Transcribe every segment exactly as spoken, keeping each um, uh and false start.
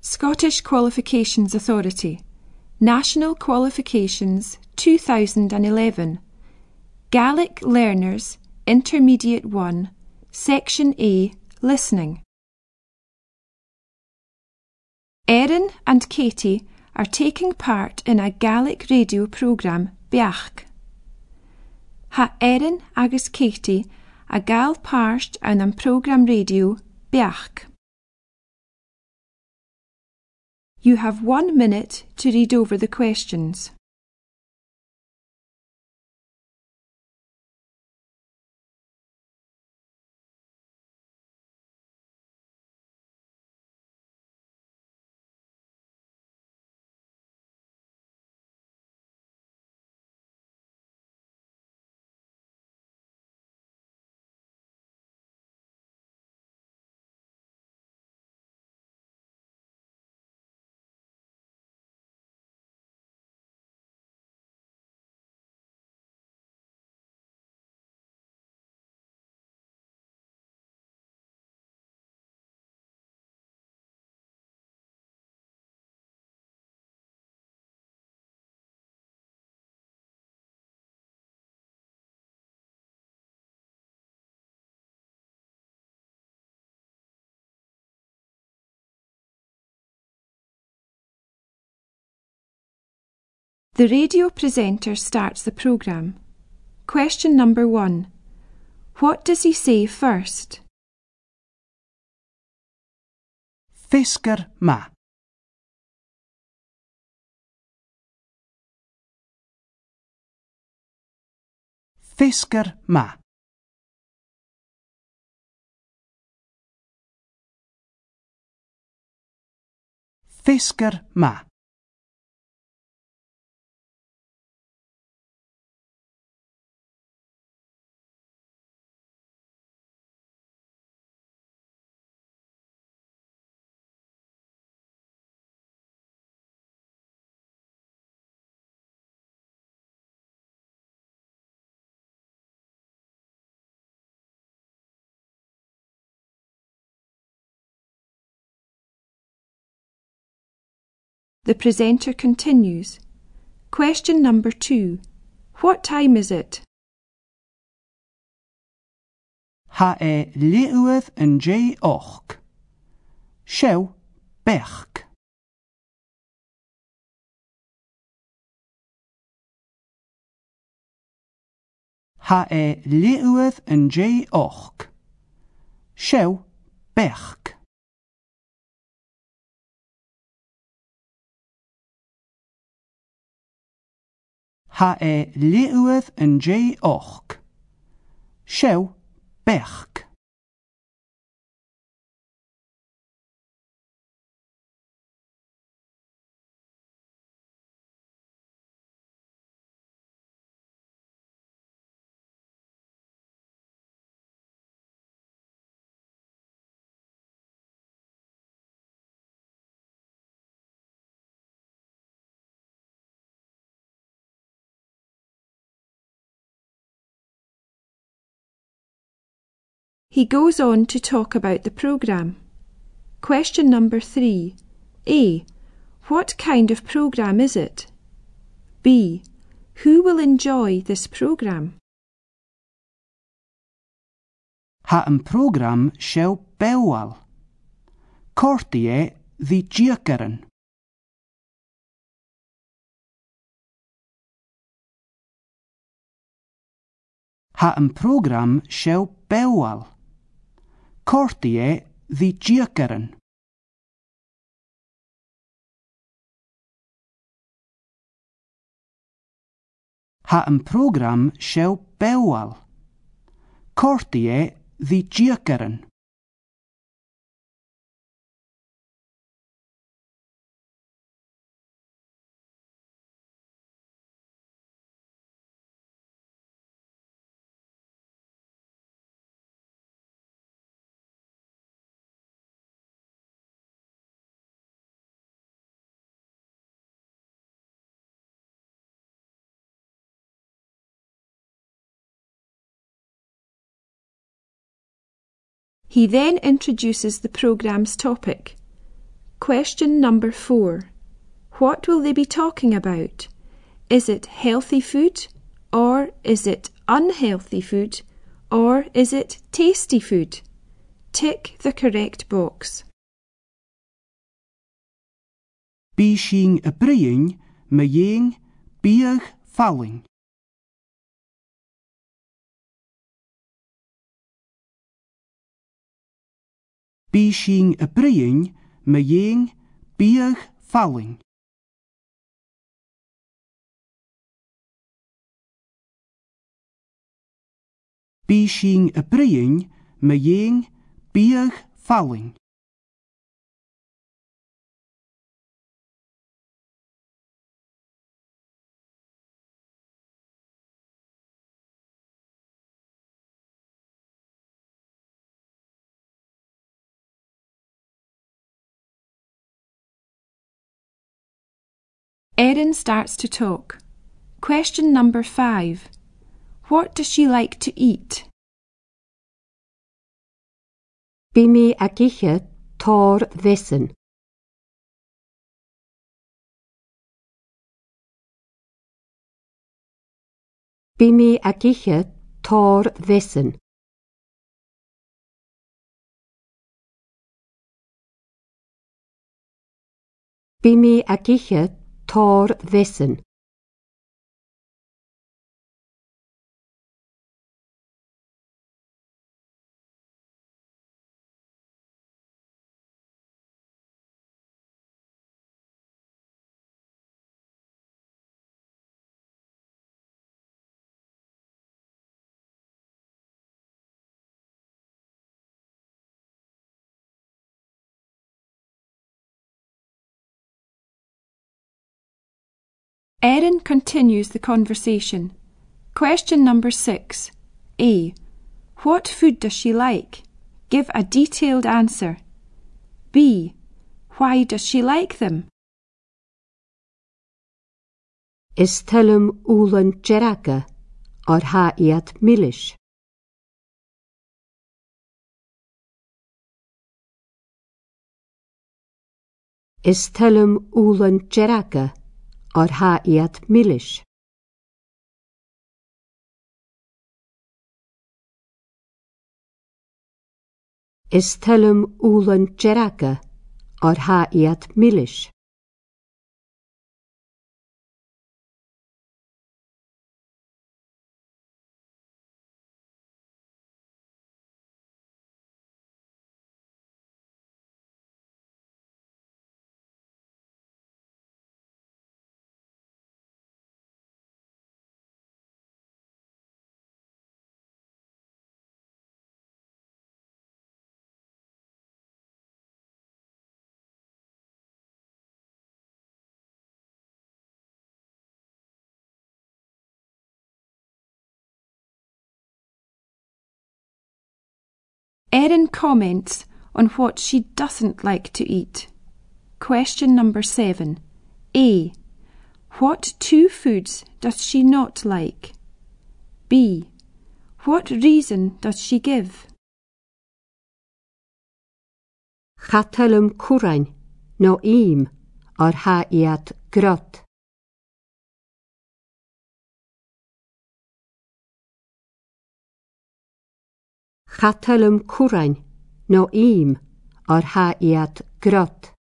Scottish Qualifications Authority, National Qualifications two thousand eleven, Gaelic Learners, Intermediate one, Section A, Listening. Erin and Katie are taking part in a Gaelic radio programme, Beach. Ha Erin agus Katie a gal páirt an an programme radio, Beach. You have one minute to read over the questions. The radio presenter starts the programme. Question number one. What does he say first? Fisker ma. Fisker ma. Fisker ma. The presenter continues. Question number two. What time is it? Ha e liuad yn jay och. Shew bech. Ha e liuad yn jay och. Shew bech. Ha e liuad yn jay och. Shew bech. He goes on to talk about the programme. Question number three. A. What kind of programme is it? B. Who will enjoy this programme? Ha een program shew bewal. Corti e ddi giacaren. Ha een program shew bewal. Corti e ddi giacaren. Ha een program shew bewal. Corti e ddi giacaren. He then introduces the programme's topic. Question number four. What will they be talking about? Is it healthy food, or is it unhealthy food, or is it tasty food? Tick the correct box. Bí sin a briing me dhéing bíag falling. Bí sin a briing me dhéing bíag falling. Bí sin a briing me dhéing bíag falling. Erin starts to talk. Question number five. What does she like to eat? Bí mi a giche tór vesin. Bí mi a giche tór vesin. Bí mi a giche tór vesin. Erin continues the conversation. Question number six. A. What food does she like? Give a detailed answer. B. Why does she like them? Is telum úlan jeraga or ha iad milish. Is telum úlan jeraga or ha iad milish. Is telum úlan jeraga or ha iad milish. Erin comments on what she doesn't like to eat. Question number seven. A. What two foods does she not like? B. What reason does she give? Chatelum cwrain no im or ha iad grot. Chatelum cwrain no im or ha iad grot.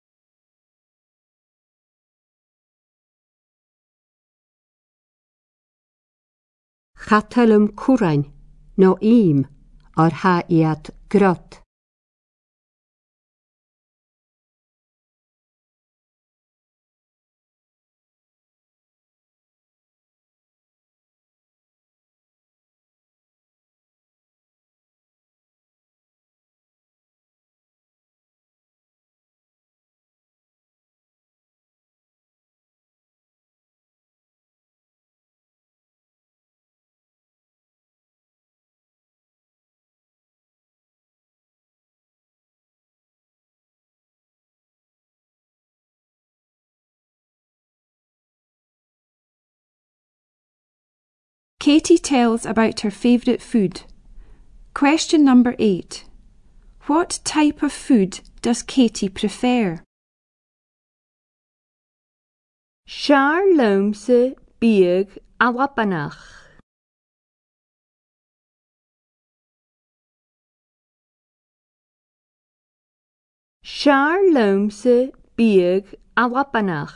Chatelum cwrain no im or ha iad grot. Katie tells about her favourite food. Question number eight. What type of food does Katie prefer? Siar lomse bíag a wapanach. Siar lomse bíag a wapanach.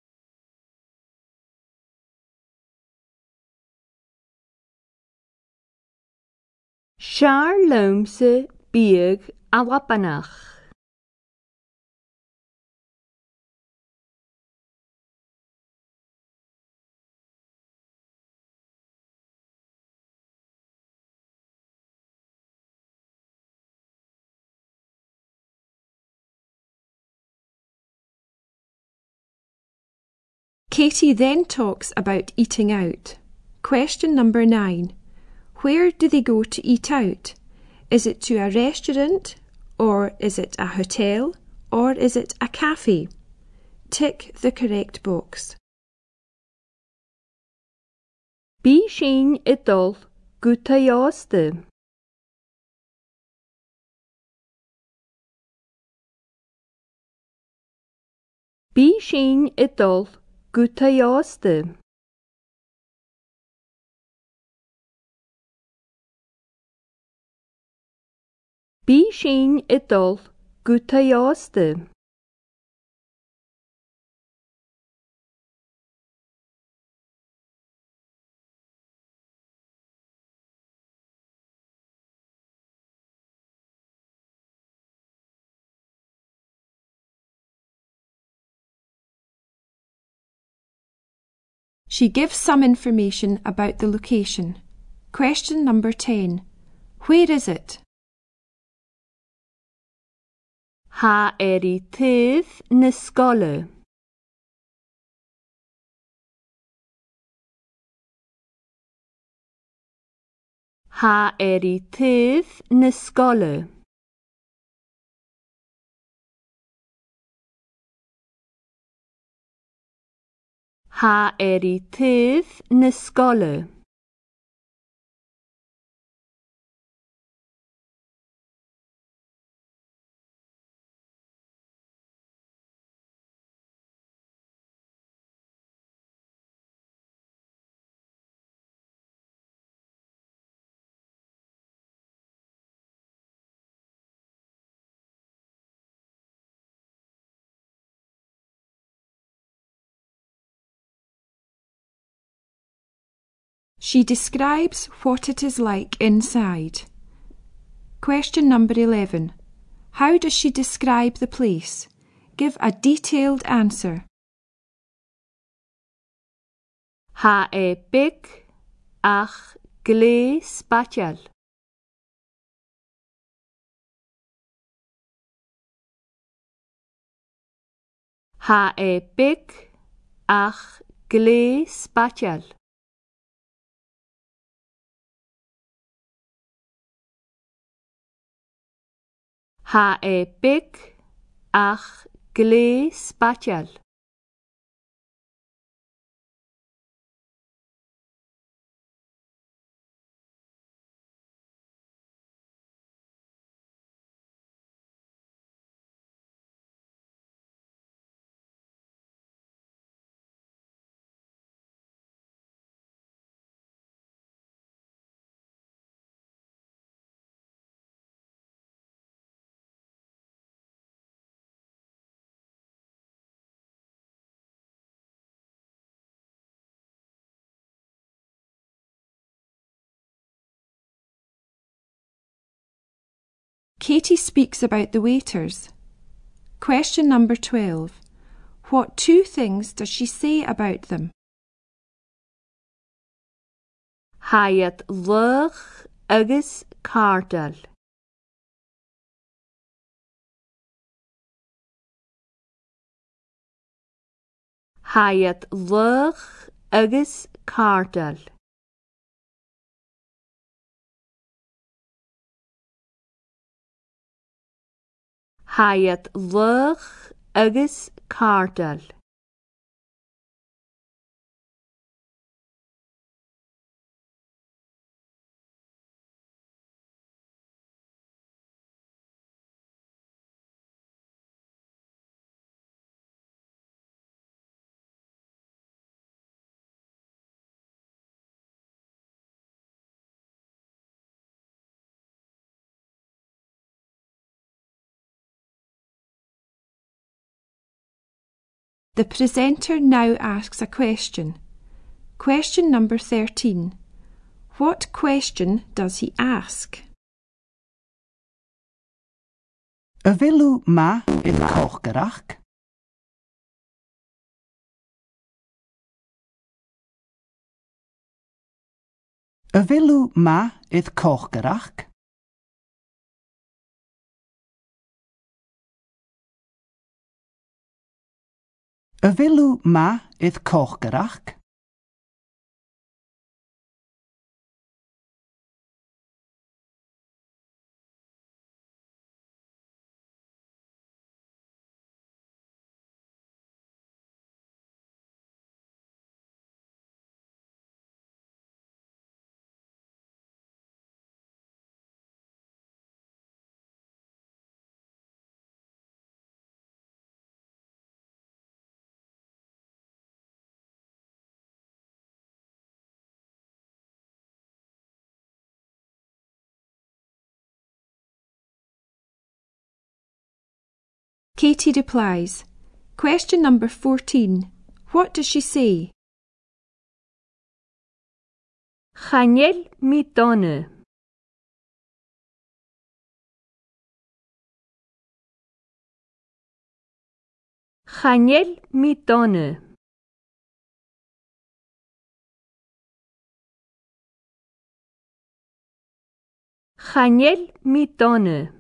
Siar lomse bíag a wapanach. Katie then talks about eating out. Question number nine. Where do they go to eat out? Is it to a restaurant, or is it a hotel, or is it a cafe? Tick the correct box. Bí sin i dul go taosta. Bí sin i dul go taosta. Bí sin i dul go taosta. She gives some information about the location. Question number ten. Where is it? Ha er I tydd na scoile. Ha er I tydd na scoile. Ha er I tydd na scoile. She describes what it is like inside. Question number eleven. How does she describe the place? Give a detailed answer. Ha e big ach glé spatial. Ha e big ach glé spatial. Ha e big ach glé spatial. Katie speaks about the waiters. Question number twelve. What two things does she say about them? Haiad luch agus cardal. Haiad luch agus cardal. Haiad luch agus cardal. The presenter now asks a question. Question number thirteen. What question does he ask? Y vilw ma in kochgerach? Y vilw ma idd kochgerach? Y vilw ma idd kochgerach? Katie replies. Question number fourteen. What does she say? Chanel mi donne. Chanel mi donne. Chanel mi donne.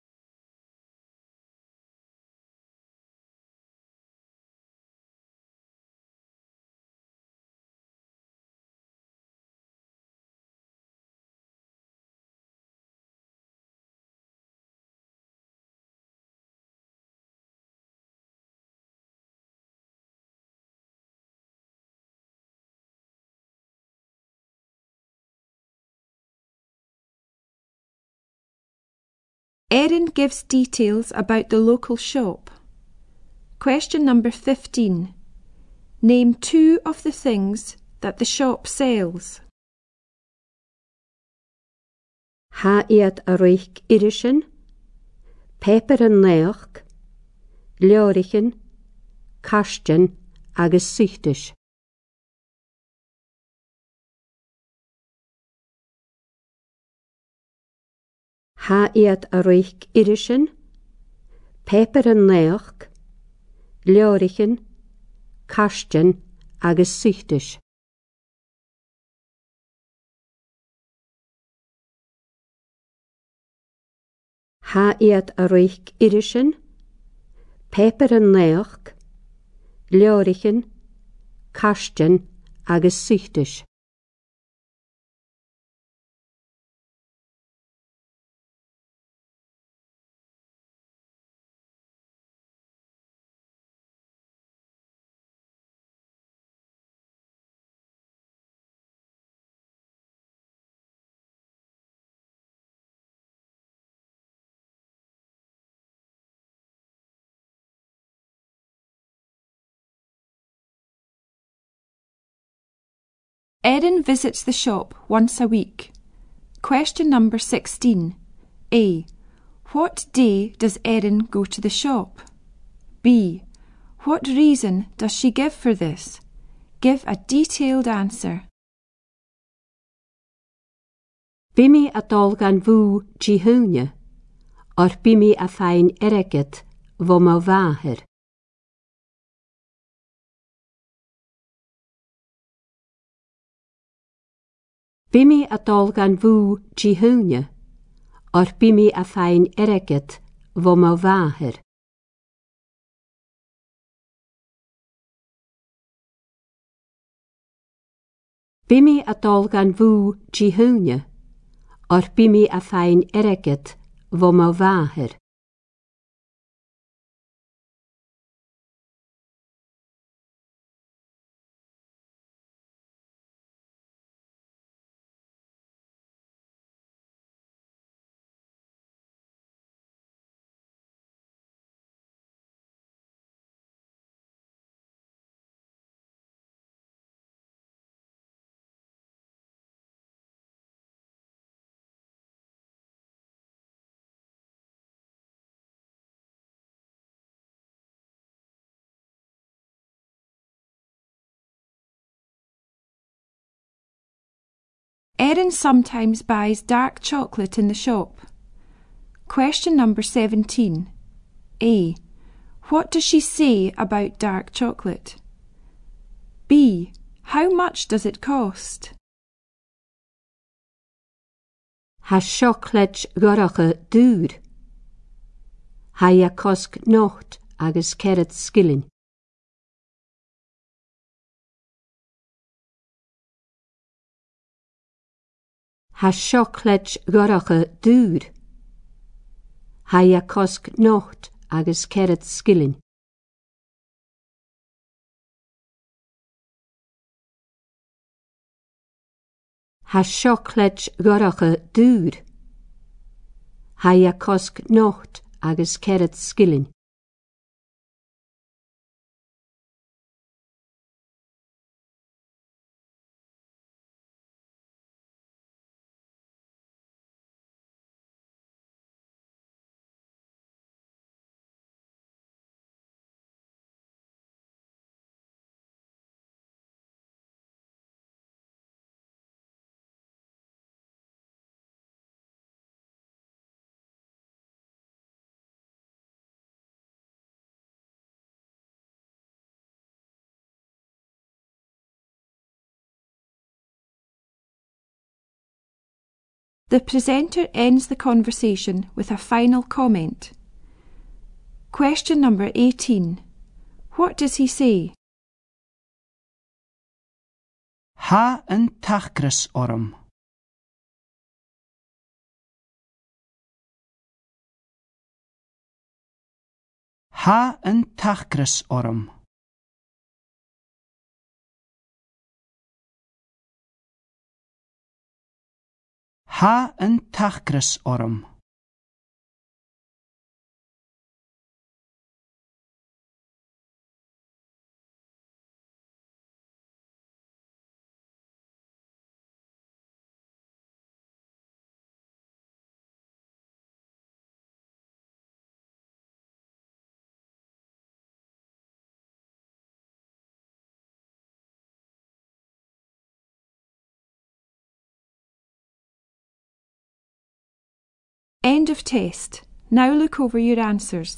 Erin gives details about the local shop. Question number fifteen. Name two of the things that the shop sells. Ha iad a roich irishin, pepper an leoch, leorichin, karsten agus suchtish. Ha iad a roich irishin, pepper an leoch, leorichin, karsten agus suchtish. Ha iad a roich irishin, pepper an leoch, leorichin, karsten agus suchtish. Erin visits the shop once a week. Question number sixteen. A. What day does Erin go to the shop? B. What reason does she give for this? Give a detailed answer. Bimi a dolgan vu jihunye, or bimi a fein ereget vo ma vaher. Bimi a dolgan vu jihunye, or bimi a fein ereget vo ma vaher. Bimi a dolgan vu jihunye, or bimi a fein ereget vo ma vaher. Erin sometimes buys dark chocolate in the shop. Question number seventeen. A. What does she say about dark chocolate? B. How much does it cost? Ha siocled goracha dŵr. Ha a cosc nocht agus ceret skillin. Ha siocled goracha dŵr. Ha a cosc nocht agus ceret skillin. Ha siocled goracha dŵr. Ha a cosc nocht agus ceret skillin. The presenter ends the conversation with a final comment. Question number eighteen. What does he say? Ha een tachgras orm. Ha een tachgras orm. Ha een tachgras orm. End of test. Now look over your answers.